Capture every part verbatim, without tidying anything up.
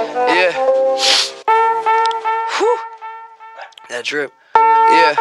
Yeah. Whew. That drip. Yeah.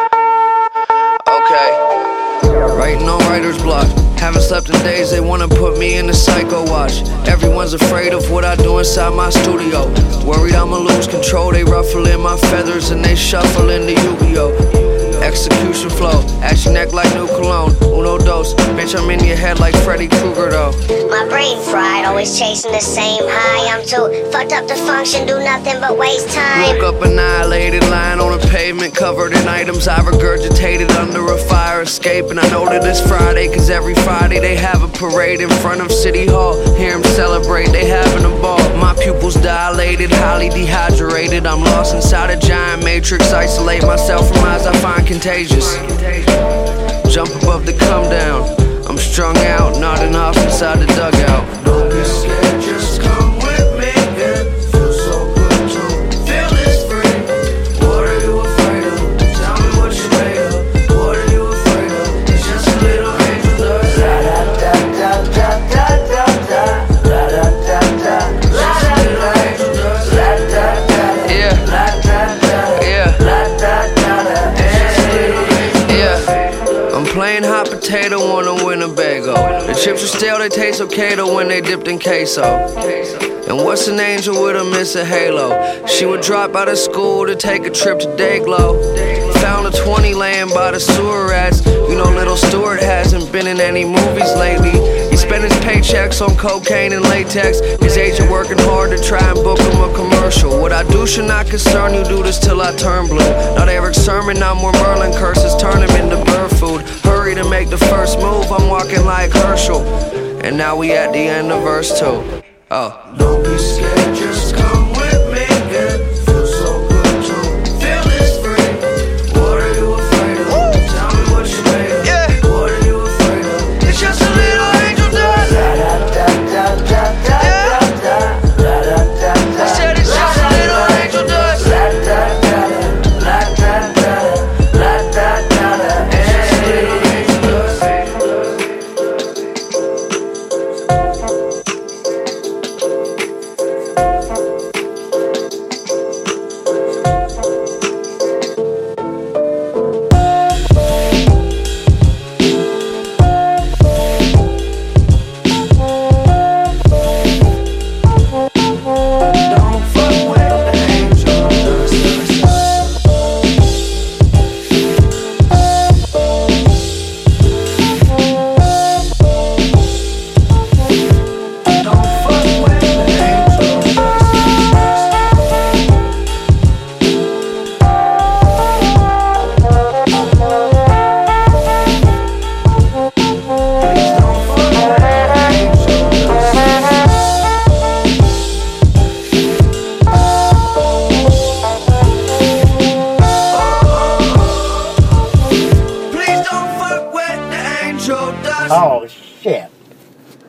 Okay. Writing on writer's block. Haven't slept in days, they wanna put me in the psycho watch. Everyone's afraid of what I do inside my studio. Worried I'ma lose control, they ruffling my feathers and they shuffling the Yu-Gi-Oh! Execution flow, ash your neck like new cologne. Uno dos, bitch, I'm in your head like Freddy Krueger though. My brain fried, always chasing the same high. I'm too fucked up to function, do nothing but waste time. Woke up annihilated, lying on a pavement covered in items I regurgitated under a fire escape. And I know that it's Friday, cause every Friday they have a parade in front of City Hall. Hear them celebrate, they having a ball. My pupils dilated, highly dehydrated. I'm lost inside a giant matrix. Isolate myself from eyes I find contagious. Jump above the come down. I'm strung out, not enough inside the dugout. Don't be scared, just come with me. It feels so good to feel this free. What are you afraid of? Tell me what you're made of. What are you afraid of? It's just a little angel dust. La da da da da da da da. La da da da. Just a little angel dust. La da da. Yeah. La da da. Yeah. La da da. Just a little angel dust. I'm playing hot potato on a Winnebago. The chips are stale, they taste okay though when they dipped in queso. And what's an angel with a miss a halo? She would drop out of school to take a trip to Dayglow. Found a twenty laying by the sewer rats. You know little Stuart hasn't been in any movies lately. He spent his paychecks on cocaine and latex. His agent working hard to try and book him a commercial. What I do should not concern you, do this till I turn blue. Not Eric Sermon, not more Merlin curses, turn him into bird food. Hurry to make the first move, I'm walking like Herschel. And now we at the end of verse two. Oh. Don't be scared,